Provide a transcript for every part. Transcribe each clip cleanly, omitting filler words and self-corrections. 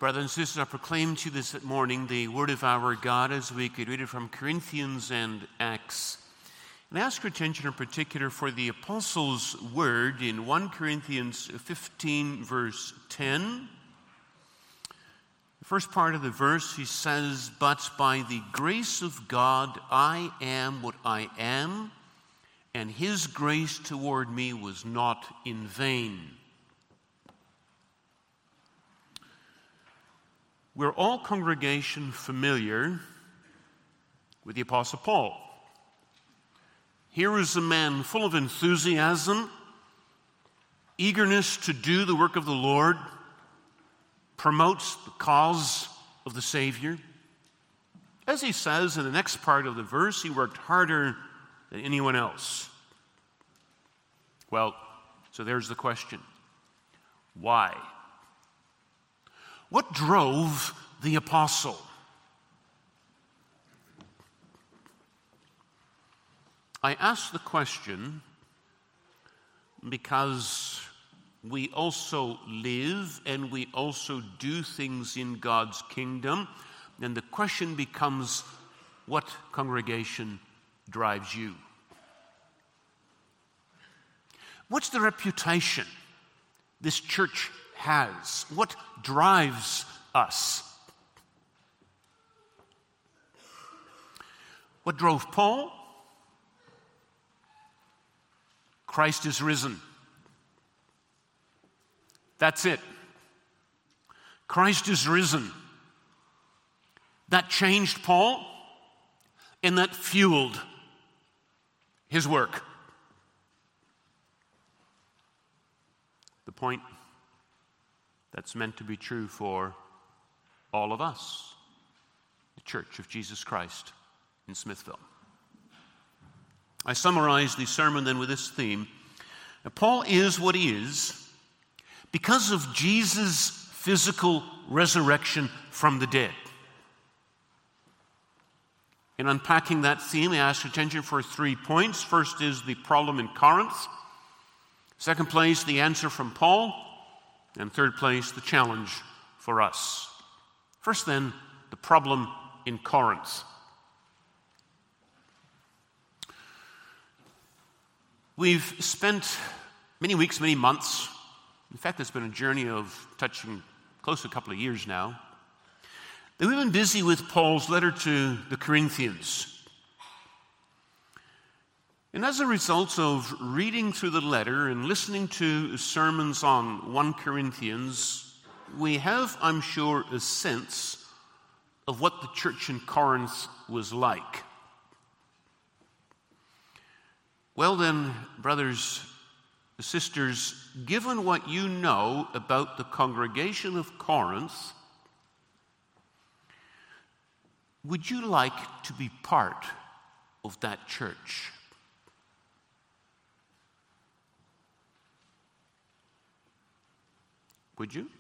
Brothers and sisters, I proclaim to you this morning the word of our God as we could read it from Corinthians and Acts. And I ask your attention in particular for the apostle's word in 1 Corinthians 15, verse 10. The first part of the verse, he says, "But by the grace of God I am what I am, and his grace toward me was not in vain." We're all, congregation, familiar with the Apostle Paul. Here is a man full of enthusiasm, eagerness to do the work of the Lord, promotes the cause of the Savior. As he says in the next part of the verse, he worked harder than anyone else. Well, so there's the question. Why? What drove the apostle? I ask the question because we also live and we also do things in God's kingdom, and the question becomes, what congregation drives you? What's the reputation this church has? What drives us? What drove Paul? Christ is risen. That's it. Christ is risen. That changed Paul, and that fueled his work. The point that's meant to be true for all of us, the Church of Jesus Christ in Smithville. I summarize the sermon then with this theme. Now, Paul is what he is because of Jesus' physical resurrection from the dead. In unpacking that theme, I ask attention for 3 points. First is the problem in Corinth. Second place, the answer from Paul. And third place, the challenge for us. First then, the problem in Corinth. We've spent many weeks, many months, in fact, it's been a journey of touching close to a couple of years now, that we've been busy with Paul's letter to the Corinthians. And as a result of reading through the letter and listening to sermons on 1 Corinthians, we have, I'm sure, a sense of what the church in Corinth was like. Well then, brothers, sisters, given what you know about the congregation of Corinth, would you like to be part of that church? Would you?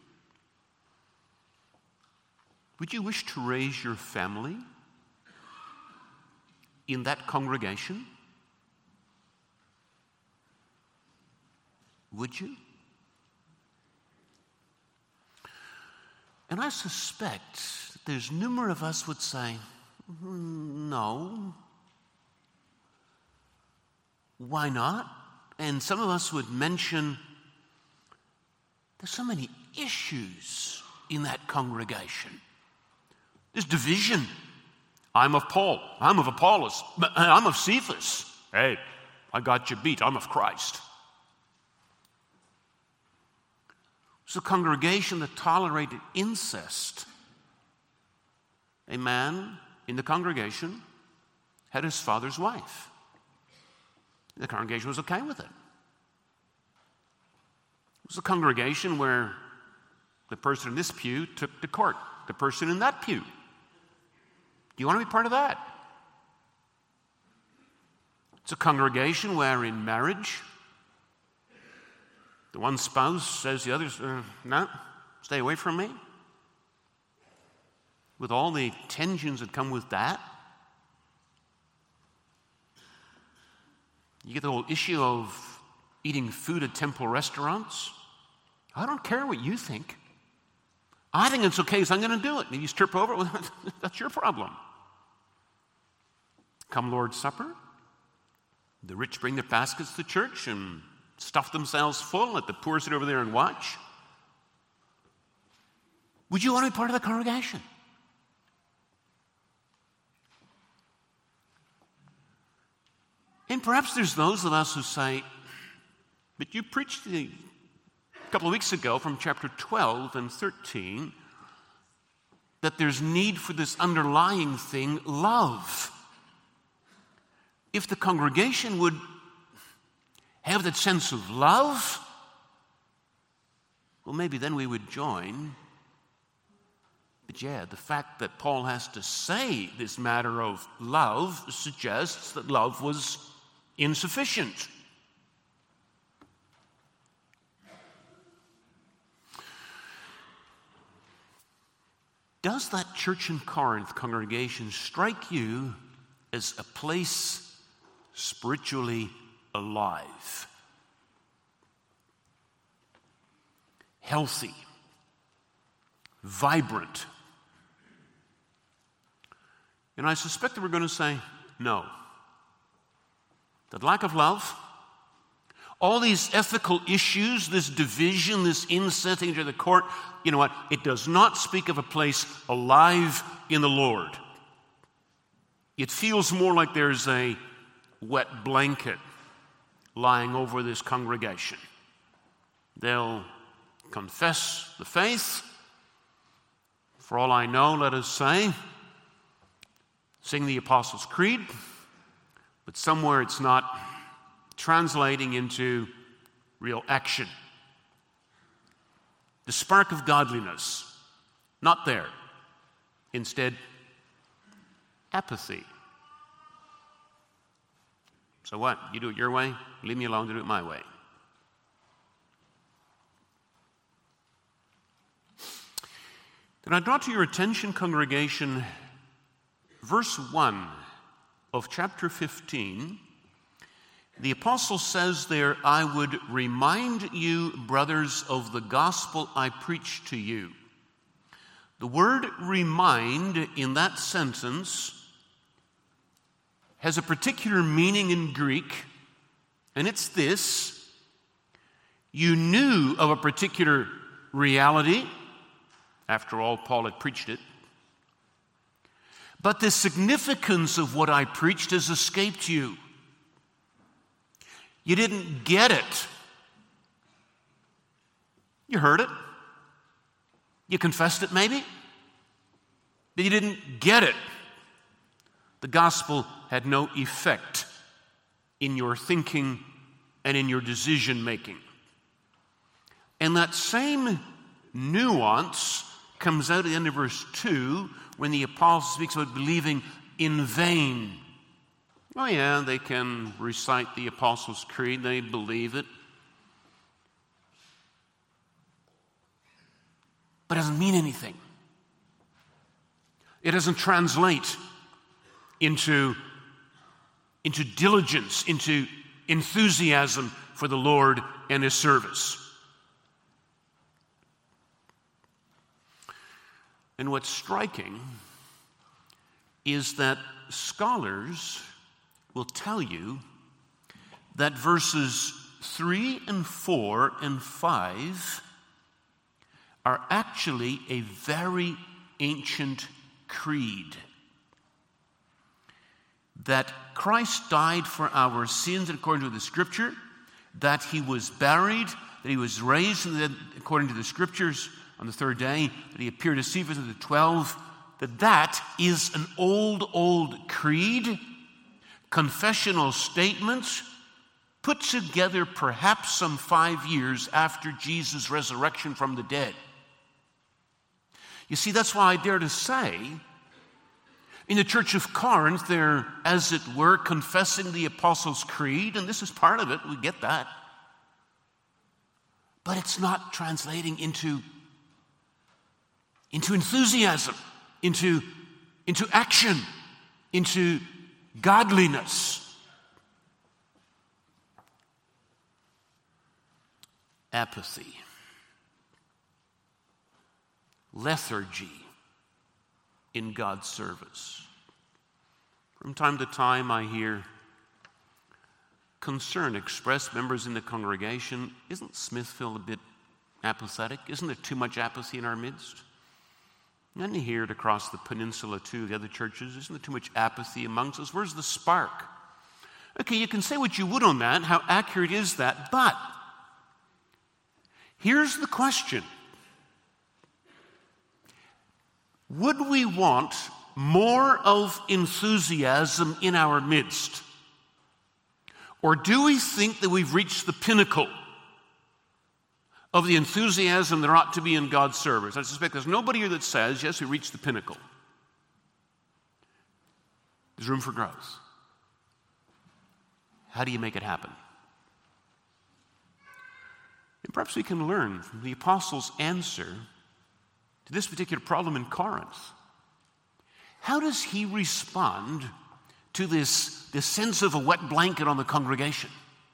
Would you wish to raise your family in that congregation? Would you? And I suspect that there's numerous of us would say, no. Why not? And some of us would mention, there's so many issues in that congregation. There's division. I'm of Paul. I'm of Apollos. I'm of Cephas. Hey, I got you beat. I'm of Christ. It's a congregation that tolerated incest. A man in the congregation had his father's wife. The congregation was okay with it. It was a congregation where the person in this pew took to court the person in that pew. Do you want to be part of that? It's a congregation where in marriage, the one spouse says the other, no, stay away from me. With all the tensions that come with that. You get the whole issue of eating food at temple restaurants. I don't care what you think. I think it's okay, so I'm going to do it. And if you trip over, well, that's your problem. Come Lord's Supper, the rich bring their baskets to church and stuff themselves full. Let the poor sit over there and watch. Would you want to be part of the congregation? And perhaps there's those of us who say, but you preached a couple of weeks ago from chapter 12 and 13 that there's need for this underlying thing, love. If the congregation would have that sense of love, well, maybe then we would join. But yeah, the fact that Paul has to say this matter of love suggests that love was insufficient. Does that church in Corinth congregation strike you as a place spiritually alive, healthy, vibrant? And I suspect that we're going to say no. That lack of love, all these ethical issues, this division, this insetting into the court, you know what? It does not speak of a place alive in the Lord. It feels more like there's a wet blanket lying over this congregation. They'll confess the faith. For all I know, let us say, sing the Apostles' Creed, but somewhere it's not translating into real action. The spark of godliness, not there. Instead, apathy. So what? You do it your way, leave me alone to do it my way. Then I draw to your attention, congregation, verse 1 of chapter 15. The apostle says there, I would remind you, brothers, of the gospel I preached to you. The word remind in that sentence has a particular meaning in Greek, and it's this: you knew of a particular reality. After all, Paul had preached it. But the significance of what I preached has escaped you. You didn't get it. You heard it. You confessed it maybe. But you didn't get it. The gospel had no effect in your thinking and in your decision making. And that same nuance comes out at the end of verse 2 when the apostle speaks about believing in vain. Oh yeah, they can recite the Apostles' Creed, they believe it. But it doesn't mean anything. It doesn't translate into diligence, into enthusiasm for the Lord and His service. And what's striking is that scholars will tell you that verses 3 and 4 and 5 are actually a very ancient creed. That Christ died for our sins according to the Scripture, that He was buried, that He was raised according to the Scriptures on the third day, that He appeared to Cephas of the 12, that is an old creed, confessional statements, put together perhaps some 5 years after Jesus' resurrection from the dead. You see, that's why I dare to say, in the church of Corinth, they're, as it were, confessing the Apostles' Creed, and this is part of it, we get that. But it's not translating into enthusiasm, into action, into godliness. Apathy. lethargy in God's service. From time to time, I hear concern expressed, members in the congregation, isn't Smithville a bit apathetic? Isn't there too much apathy in our midst? And you hear it across the peninsula too, the other churches. Isn't there too much apathy amongst us? Where's the spark? Okay, you can say what you would on that. How accurate is that? But here's the question. Would we want more of enthusiasm in our midst? Or do we think that we've reached the pinnacle of the enthusiasm there ought to be in God's service? I suspect there's nobody here that says, yes, we reached the pinnacle. There's room for growth. How do you make it happen? And perhaps we can learn from the apostles' answer to this particular problem in Corinth. How does he respond to this sense of a wet blanket on the congregation?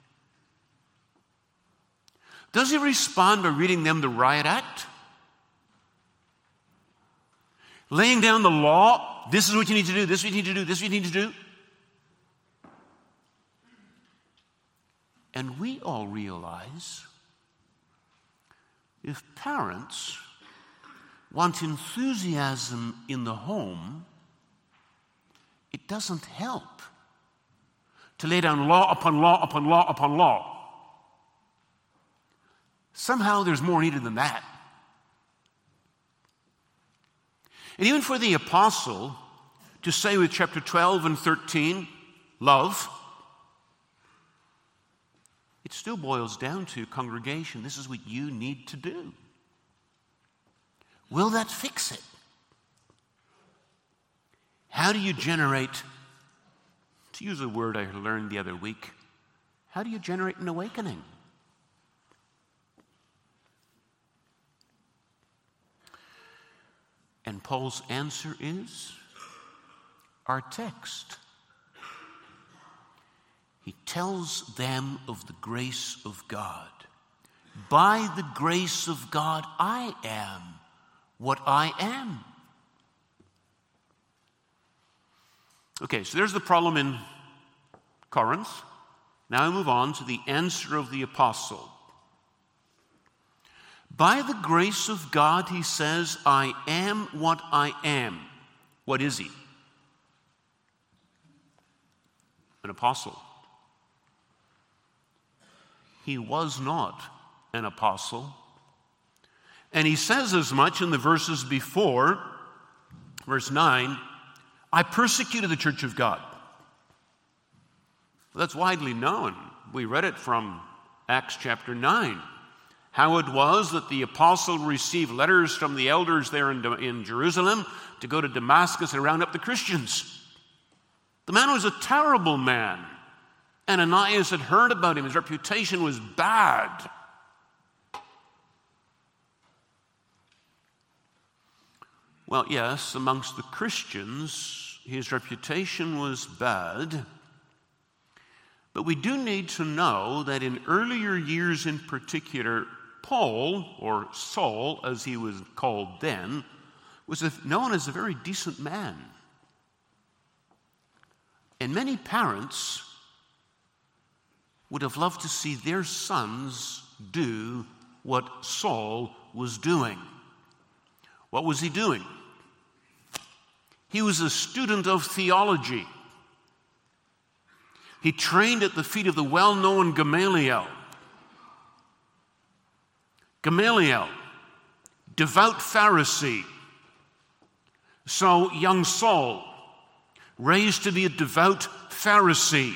Does he respond by reading them the riot act? Laying down the law, this is what you need to do, this is what you need to do, this is what you need to do? And we all realize if parents want enthusiasm in the home, it doesn't help to lay down law upon law upon law upon law. Somehow there's more needed than that. And even for the apostle to say with chapter 12 and 13, love, it still boils down to, congregation, this is what you need to do. Will that fix it? How do you generate, to use a word I learned the other week, how do you generate an awakening? And Paul's answer is our text. He tells them of the grace of God. By the grace of God, I am what I am. Okay, so there's the problem in Corinth. Now I move on to the answer of the apostle. By the grace of God, he says, I am what I am. What is he? An apostle. He was not an apostle. And he says as much in the verses before, verse 9, I persecuted the church of God. Well, that's widely known. We read it from Acts chapter 9. How it was that the apostle received letters from the elders there in Jerusalem to go to Damascus and round up the Christians. The man was a terrible man. Ananias had heard about him. His reputation was bad. Well, yes, amongst the Christians, his reputation was bad. But we do need to know that in earlier years in particular, Paul, or Saul, as he was called then, was known as a very decent man. And many parents would have loved to see their sons do what Saul was doing. What was he doing? He was a student of theology. He trained at the feet of the well-known Gamaliel. Gamaliel, devout Pharisee. So young Saul, raised to be a devout Pharisee.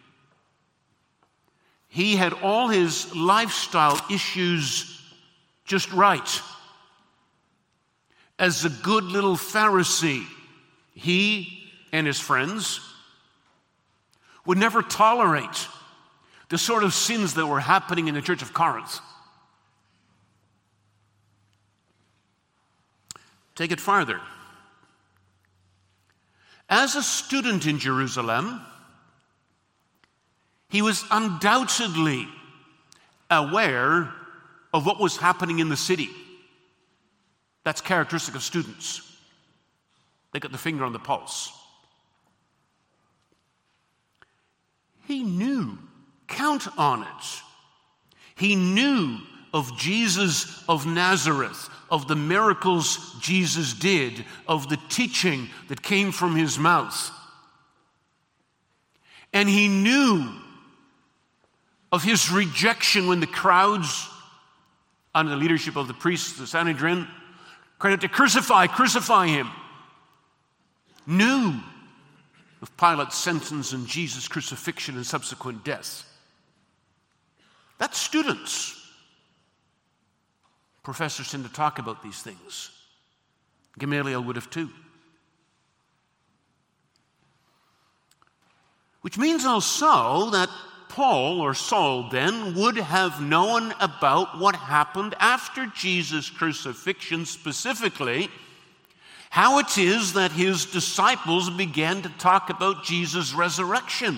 He had all his lifestyle issues just right. As a good little Pharisee, he and his friends would never tolerate the sort of sins that were happening in the church of Corinth. Take it farther. As a student in Jerusalem, he was undoubtedly aware of what was happening in the city. That's characteristic of students. They got the finger on the pulse. He knew, count on it. He knew of Jesus of Nazareth, of the miracles Jesus did, of the teaching that came from his mouth. And he knew of his rejection when the crowds, under the leadership of the priests, the Sanhedrin, cried out to crucify him. Knew of Pilate's sentence and Jesus' crucifixion and subsequent death. That's students. Professors tend to talk about these things. Gamaliel would have too. Which means also that Paul, or Saul then, would have known about what happened after Jesus' crucifixion, specifically how it is that his disciples began to talk about Jesus' resurrection.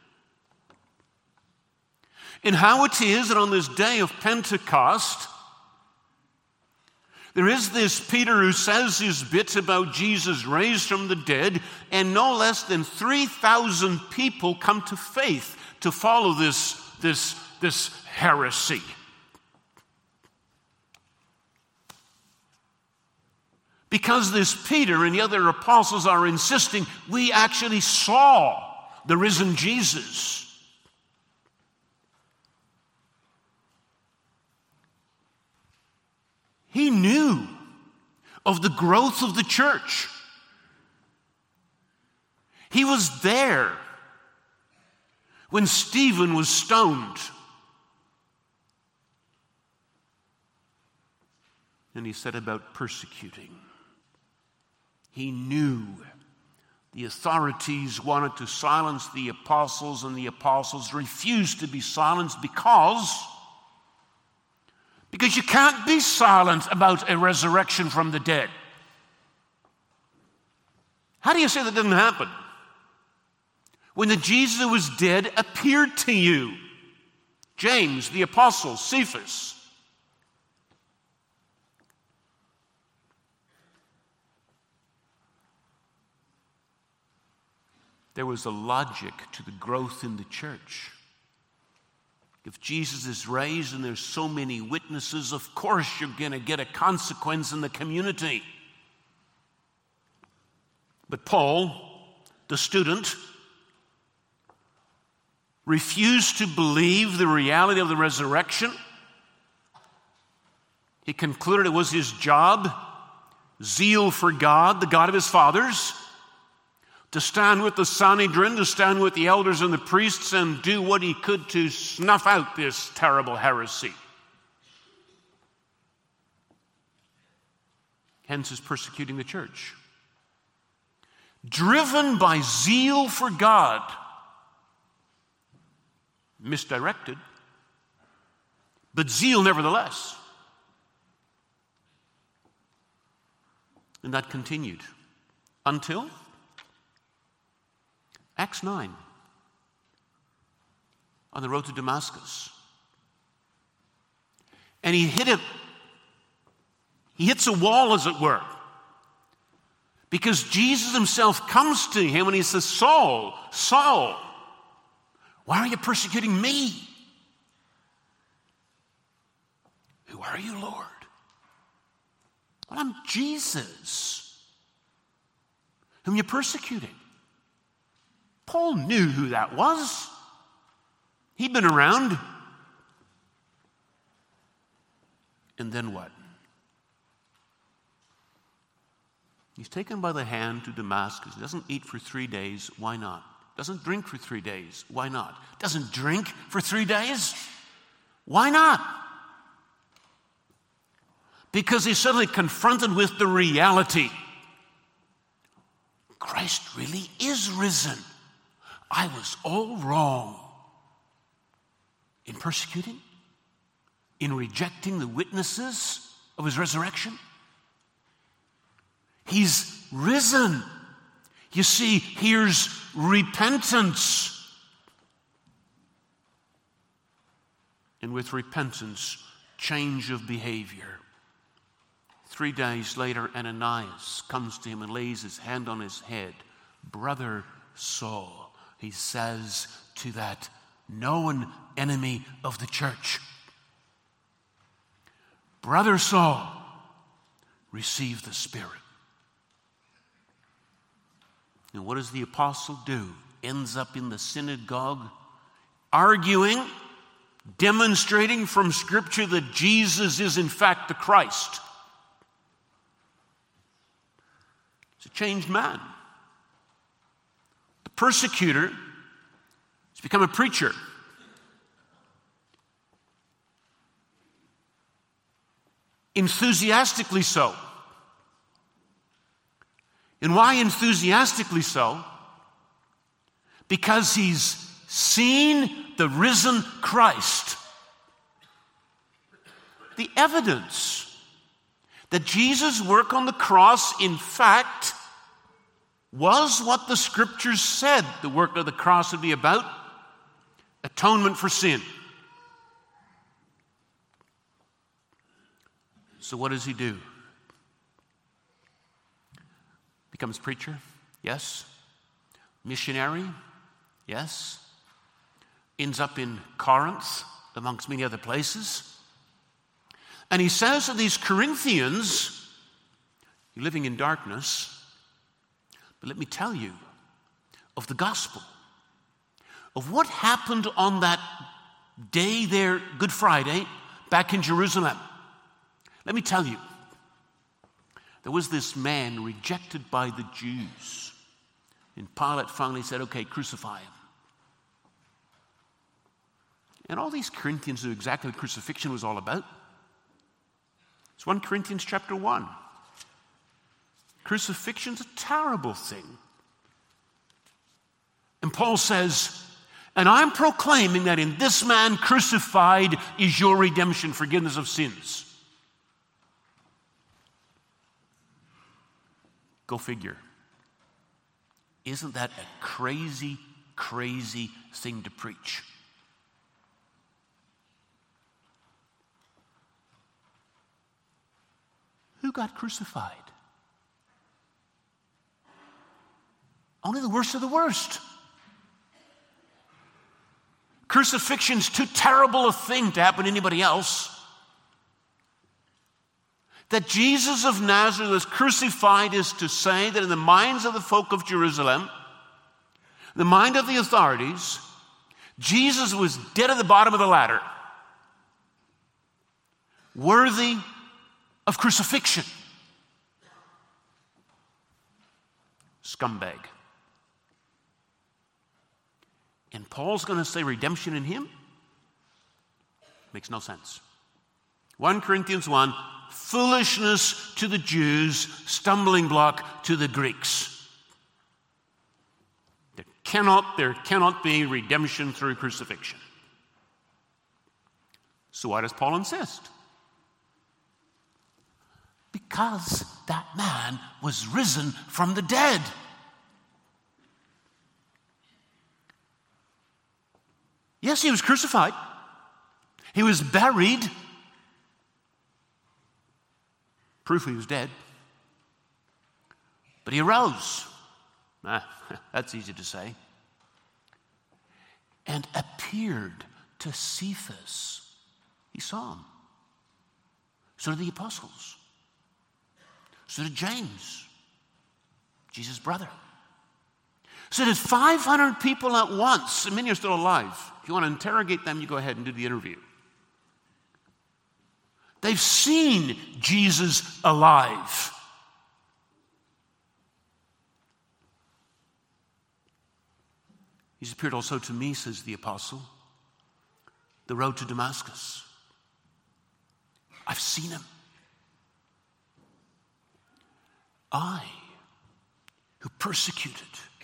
And how it is that on this day of Pentecost, there is this Peter who says his bit about Jesus raised from the dead, and no less than 3,000 people come to faith to follow this heresy. Because this Peter and the other apostles are insisting we actually saw the risen Jesus. He knew of the growth of the church. He was there when Stephen was stoned. And he set about persecuting. He knew the authorities wanted to silence the apostles, and the apostles refused to be silenced because you can't be silent about a resurrection from the dead. How do you say that didn't happen? When the Jesus who was dead appeared to you, James, the apostle, Cephas. There was a logic to the growth in the church. If Jesus is raised and there's so many witnesses, of course you're going to get a consequence in the community. But Paul, the student, refused to believe the reality of the resurrection. He concluded it was his job, zeal for God, the God of his fathers, to stand with the Sanhedrin, to stand with the elders and the priests and do what he could to snuff out this terrible heresy. Hence his persecuting the church. Driven by zeal for God, misdirected, but zeal nevertheless. And that continued until Acts 9, on the road to Damascus. And he hits a wall, as it were. Because Jesus himself comes to him and he says, Saul, Saul, why are you persecuting me? Who are you, Lord? Well, I'm Jesus, whom you're persecuting. Paul knew who that was. He'd been around. And then what? He's taken by the hand to Damascus. He doesn't eat for 3 days. Why not? Doesn't drink for 3 days. Why not? Doesn't drink for 3 days. Why not? Because he's suddenly confronted with the reality. Christ really is risen. I was all wrong in persecuting, in rejecting the witnesses of his resurrection. He's risen. You see, here's repentance. And with repentance, change of behavior. 3 days later, Ananias comes to him and lays his hand on his head. Brother Saul, he says to that known enemy of the church, Brother Saul, receive the Spirit. And what does the apostle do? Ends up in the synagogue arguing, demonstrating from Scripture that Jesus is in fact the Christ. He's a changed man. The persecutor has become a preacher. Enthusiastically so. And why enthusiastically so? Because he's seen the risen Christ. The evidence that Jesus' work on the cross, in fact, was what the Scriptures said the work of the cross would be about: atonement for sin. So what does he do? Becomes preacher? Yes. Missionary? Yes. Ends up in Corinth, amongst many other places. And he says to these Corinthians, you're living in darkness, but let me tell you of the gospel, of what happened on that day there, Good Friday, back in Jerusalem. Let me tell you, there was this man rejected by the Jews. And Pilate finally said, okay, crucify him. And all these Corinthians knew exactly what crucifixion was all about. It's 1 Corinthians chapter 1. Crucifixion's a terrible thing. And Paul says, and I'm proclaiming that in this man crucified is your redemption, forgiveness of sins. Go figure. Isn't that a crazy, crazy thing to preach? Who got crucified? Only the worst of the worst. Crucifixion's too terrible a thing to happen to anybody else. That Jesus of Nazareth was crucified is to say that in the minds of the folk of Jerusalem, the mind of the authorities, Jesus was dead at the bottom of the ladder, worthy of crucifixion. Scumbag. And Paul's going to say redemption in him? Makes no sense. 1 Corinthians 1, foolishness to the Jews, stumbling block to the Greeks. There cannot be redemption through crucifixion. So why does Paul insist? Because that man was risen from the dead. Yes, he was crucified. He was buried. Proof he was dead. But he arose. That's easy to say. And appeared to Cephas. He saw him. So did the apostles. So did James, Jesus' brother. So did 500 people at once, and many are still alive. If you want to interrogate them, you go ahead and do the interview. They've seen Jesus alive. He's appeared also to me, says the apostle, the road to Damascus. I've seen him. I, who persecuted,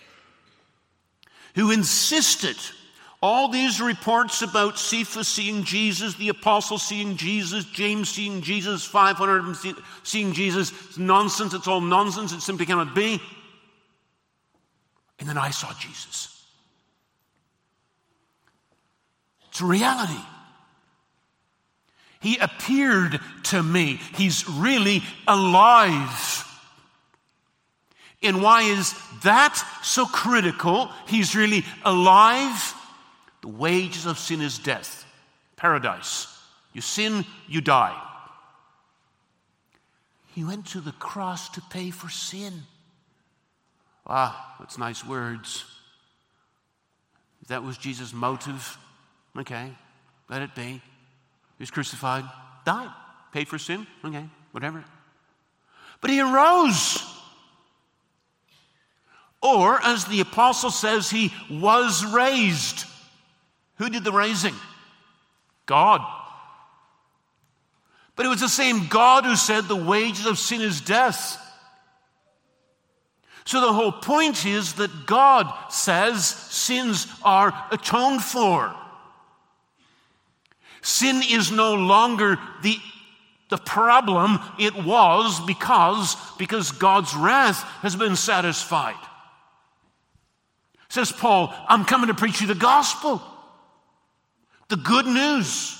who insisted, all these reports about Cephas seeing Jesus, the apostles seeing Jesus, James seeing Jesus, 500 of them seeing Jesus, it's nonsense, it's all nonsense, it simply cannot be. And then I saw Jesus. It's a reality. He appeared to me. He's really alive. And why is that so critical? He's really alive. The wages of sin is death. Paradise. You sin, you die. He went to the cross to pay for sin. Ah, that's nice words. If that was Jesus' motive, okay, let it be. He was crucified, died, paid for sin, okay, whatever. But he arose. Or, as the apostle says, he was raised. Who did the raising? God. But it was the same God who said the wages of sin is death. So the whole point is that God says sins are atoned for. Sin is no longer the problem it was because God's wrath has been satisfied. Says Paul, I'm coming to preach you the gospel, the good news.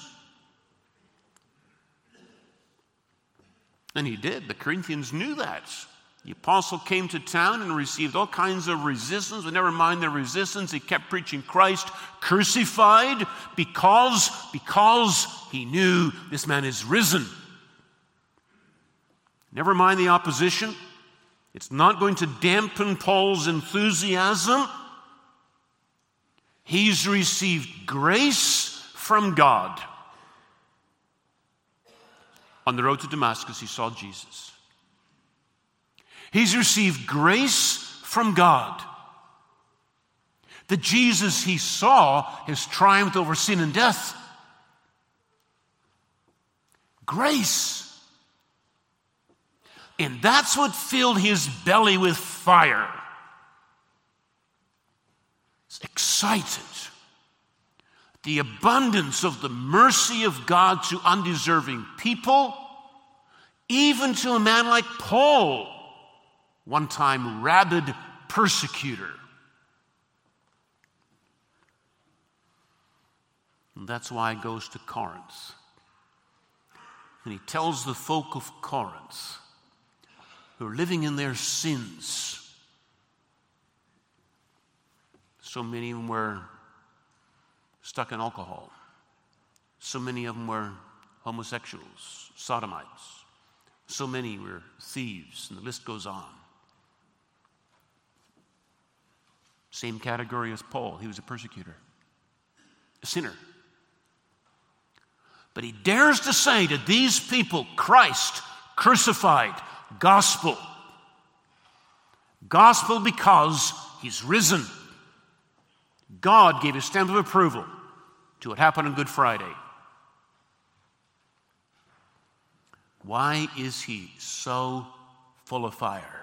And he did. The Corinthians knew that. The apostle came to town and received all kinds of resistance, but never mind the resistance. He kept preaching Christ crucified because he knew this man is risen. Never mind the opposition. It's not going to dampen Paul's enthusiasm. He's received grace from God. On the road to Damascus, he saw Jesus. He's received grace from God. The Jesus he saw has triumphed over sin and death. Grace. And that's what filled his belly with fire. He's excited. The abundance of the mercy of God to undeserving people, even to a man like Paul, one time rabid persecutor. And that's why he goes to Corinth. And he tells the folk of Corinth, who are living in their sins. So many of them were stuck in alcohol. So many of them were homosexuals, sodomites. So many were thieves, and the list goes on. Same category as Paul. He was a persecutor, a sinner. But he dares to say to these people, Christ crucified, gospel. Gospel because he's risen. God gave his stamp of approval to what happened on Good Friday. Why is he so full of fire?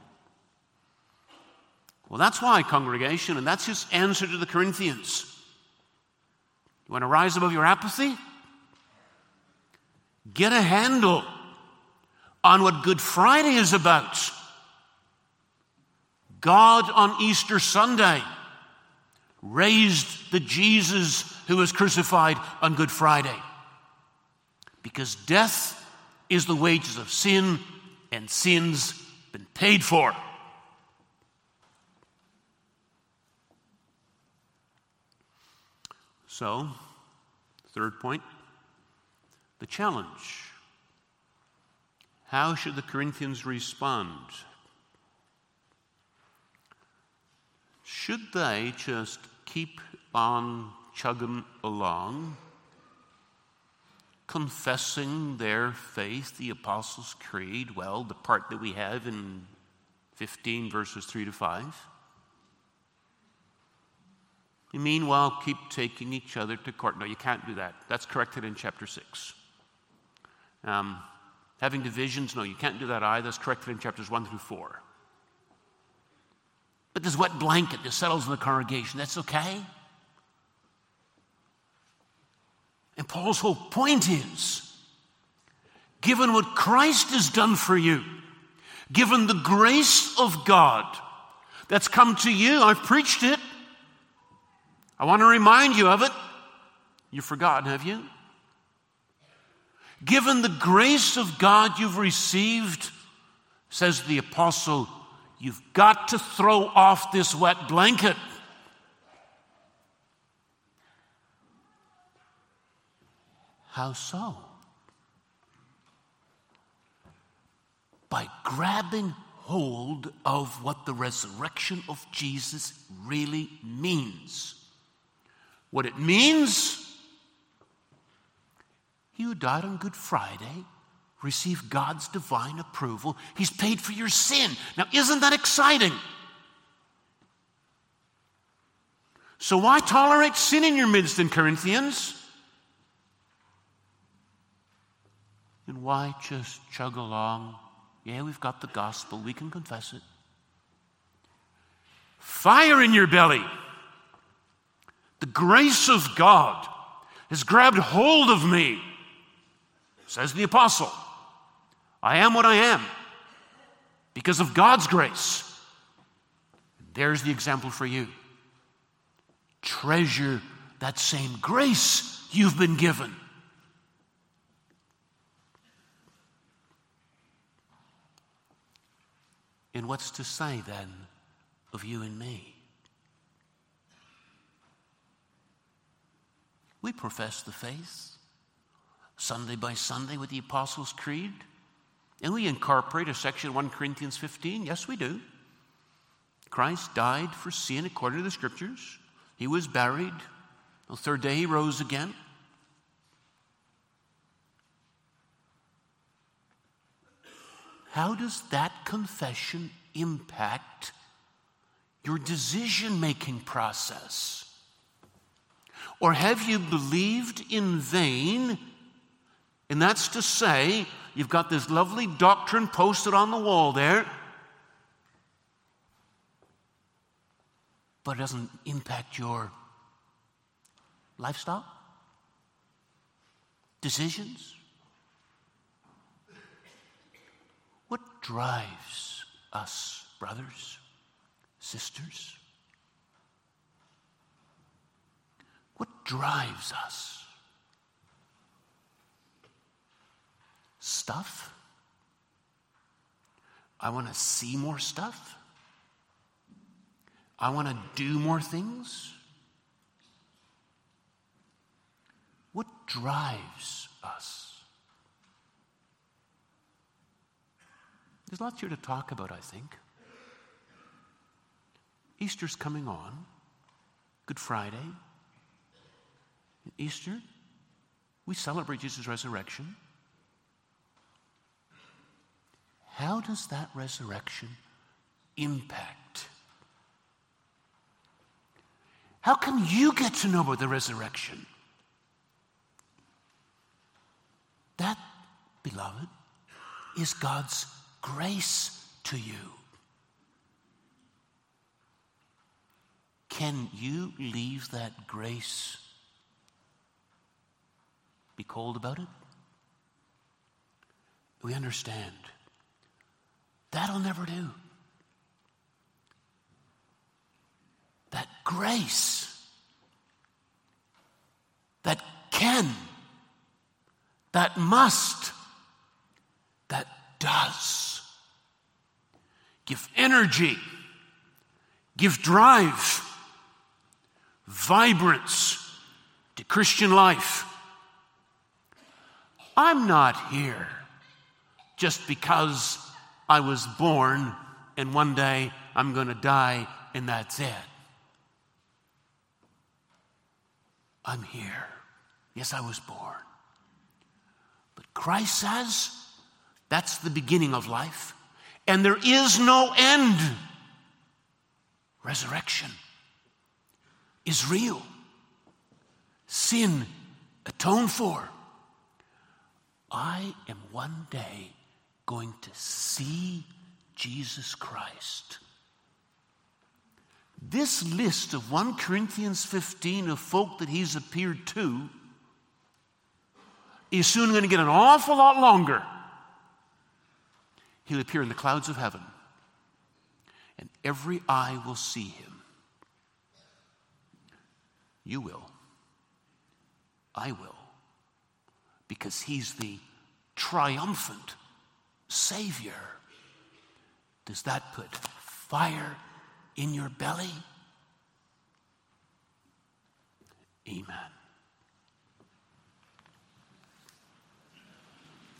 Well, that's why, congregation, and that's his answer to the Corinthians. You want to rise above your apathy? Get a handle on what Good Friday is about. God on Easter Sunday raised the Jesus who was crucified on Good Friday. Because death is the wages of sin, and sin's been paid for. So, third point, the challenge. How should the Corinthians respond? Should they just keep on chugging along, confessing their faith, the Apostles' Creed, well, the part that we have in 15 verses 3 to 5? And meanwhile, keep taking each other to court. No, you can't do that. That's corrected in chapter 6. Having divisions, no, you can't do that either. That's corrected in chapters 1 through 4. But this wet blanket that settles in the congregation, that's okay. And Paul's whole point is, given what Christ has done for you, given the grace of God that's come to you, I've preached it. I want to remind you of it. You've forgotten, have you? Given the grace of God you've received, says the apostle, you've got to throw off this wet blanket. How so? By grabbing hold of what the resurrection of Jesus really means. What it means, he who died on Good Friday received God's divine approval. He's paid for your sin. Now, isn't that exciting? So why tolerate sin in your midst in Corinthians? And why just chug along? Yeah, we've got the gospel. We can confess it. Fire in your belly. The grace of God has grabbed hold of me, says the apostle. I am what I am because of God's grace. There's the example for you. Treasure that same grace you've been given. And what's to say then of you and me? We profess the faith Sunday by Sunday with the Apostles' Creed, and we incorporate a section of 1 Corinthians 15. Yes, we do. Christ died for sin according to the Scriptures. He was buried. The third day he rose again. How does that confession impact your decision-making process? Or have you believed in vain? And that's to say, you've got this lovely doctrine posted on the wall there, but it doesn't impact your lifestyle, decisions. What drives us, brothers, sisters? What drives us? Stuff? I want to see more stuff. I want to do more things. What drives us? There's lots here to talk about, I think. Easter's coming on. Good Friday. Easter, we celebrate Jesus' resurrection. How does that resurrection impact? How can you get to know about the resurrection? That, beloved, is God's grace to you. Can you leave that grace? Be cold about it? We understand. That'll never do. That grace, that can, that must, that does give energy, give drive, vibrance to Christian life. I'm not here just because I was born and one day I'm going to die and that's it. I'm here. Yes, I was born. But Christ says that's the beginning of life, and there is no end. Resurrection is real. Sin atoned for. I am one day going to see Jesus Christ. This list of 1 Corinthians 15 of folk that he's appeared to is soon going to get an awful lot longer. He'll appear in the clouds of heaven, and every eye will see him. You will. I will. Because he's the triumphant Savior. Does that put fire in your belly? Amen.